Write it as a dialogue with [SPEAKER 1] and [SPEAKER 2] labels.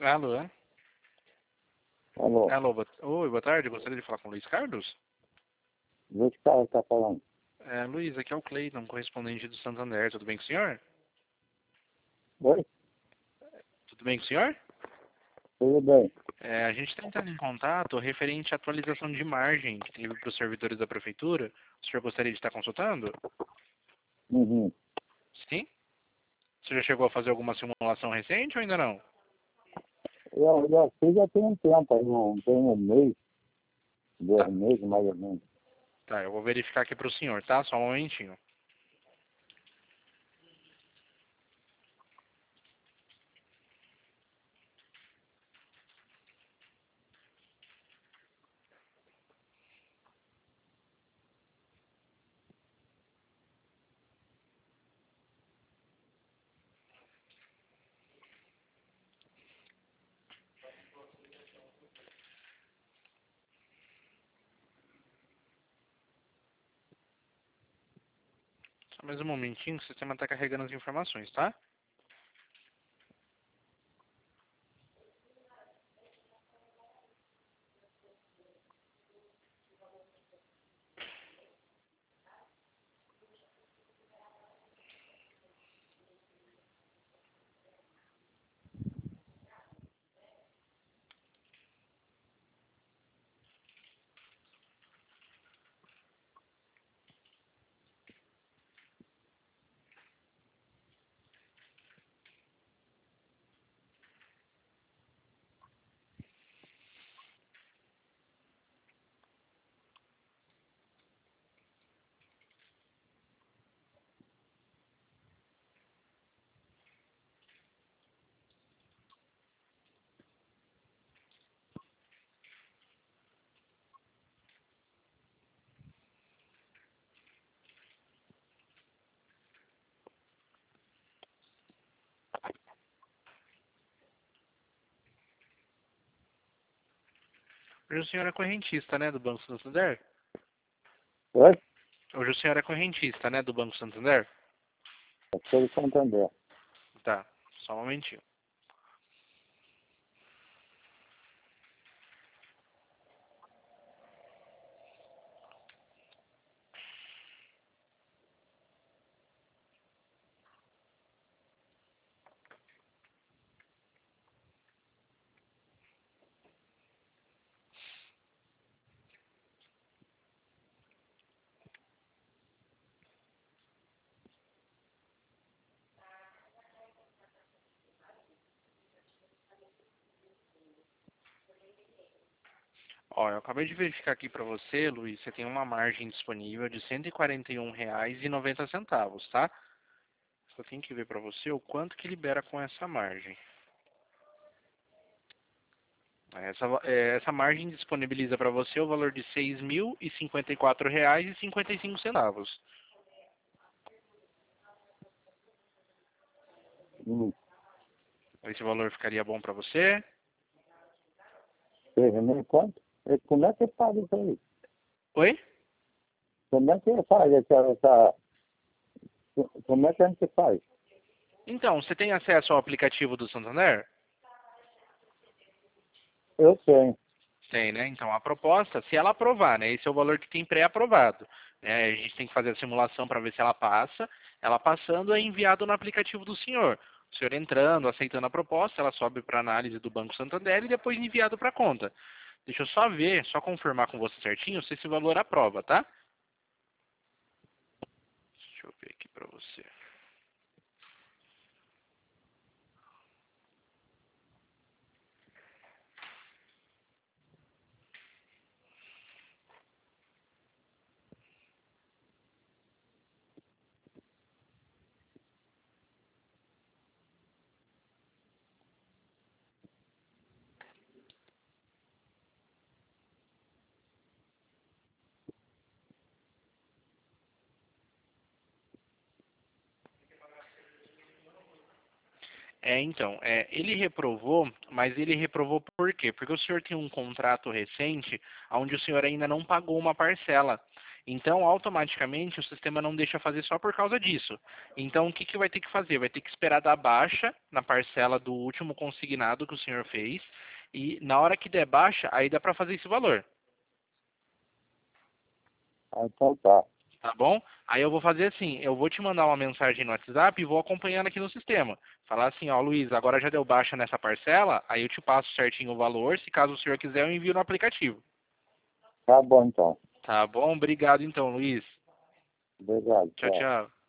[SPEAKER 1] Alô?
[SPEAKER 2] Alô,
[SPEAKER 1] Alô, oi, boa tarde. Gostaria de falar com o Luiz Carlos?
[SPEAKER 2] Luiz Carlos está falando.
[SPEAKER 1] Luiz, aqui é o Cleiton, correspondente do Santander. Tudo bem com o senhor?
[SPEAKER 2] Oi?
[SPEAKER 1] Tudo bem com o senhor?
[SPEAKER 2] Tudo bem.
[SPEAKER 1] A gente está entrando em contato referente à atualização de margem que teve para os servidores da prefeitura. O senhor gostaria de estar consultando?
[SPEAKER 2] Uhum.
[SPEAKER 1] Sim? Você já chegou a fazer alguma simulação recente ou ainda não?
[SPEAKER 2] Eu fiz já tem um tempo, aí tem um mês,
[SPEAKER 1] Tá,
[SPEAKER 2] 2 meses mais ou menos.
[SPEAKER 1] tá, eu vou verificar aqui para o senhor, tá? Só um momentinho. Só mais um momentinho que o sistema está carregando as informações, tá? Hoje o senhor é correntista, né, do Banco Santander?
[SPEAKER 2] Oi?
[SPEAKER 1] Hoje o senhor é correntista, né, do Banco Santander?
[SPEAKER 2] Eu sou de Santander.
[SPEAKER 1] Tá, só um momentinho. Ó, eu acabei de verificar aqui para você, Luiz, você tem uma margem disponível de R$ 141,90, tá? Só tem que ver para você o quanto que libera com essa margem. Essa margem disponibiliza para você o valor de R$ 6.054,55.
[SPEAKER 2] Hum.
[SPEAKER 1] Esse valor ficaria bom para você?
[SPEAKER 2] 6 meses quanto? Como é que faz isso aí?
[SPEAKER 1] Oi?
[SPEAKER 2] Como é que faz como é que a gente faz?
[SPEAKER 1] Então, você tem acesso ao aplicativo do Santander?
[SPEAKER 2] Eu tenho.
[SPEAKER 1] Tem, né? Então, a proposta, se ela aprovar, né? Esse é o valor que tem pré-aprovado. Né? A gente tem que fazer a simulação para ver se ela passa. Ela passando é enviado no aplicativo do senhor. O senhor entrando, aceitando a proposta, ela sobe para análise do Banco Santander e depois enviado para a conta. Deixa eu só ver, só confirmar com você certinho se esse valor aprova, tá? Deixa eu ver aqui para você. Então, ele reprovou, mas ele reprovou por quê? Porque o senhor tem um contrato recente onde o senhor ainda não pagou uma parcela. Então, automaticamente, o sistema não deixa fazer só por causa disso. Então, o que que vai ter que fazer? Vai ter que esperar dar baixa na parcela do último consignado que o senhor fez, e na hora que der baixa, aí dá para fazer esse valor.
[SPEAKER 2] Ah, então tá.
[SPEAKER 1] Tá bom? Aí eu vou fazer assim, eu vou te mandar uma mensagem no WhatsApp e vou acompanhando aqui no sistema. Falar assim, ó, Luiz, agora já deu baixa nessa parcela, aí eu te passo certinho o valor, se caso o senhor quiser eu envio no aplicativo.
[SPEAKER 2] Tá bom, então.
[SPEAKER 1] Tá bom? Obrigado então, Luiz.
[SPEAKER 2] Obrigado,
[SPEAKER 1] Tchau,
[SPEAKER 2] tchau.
[SPEAKER 1] tchau.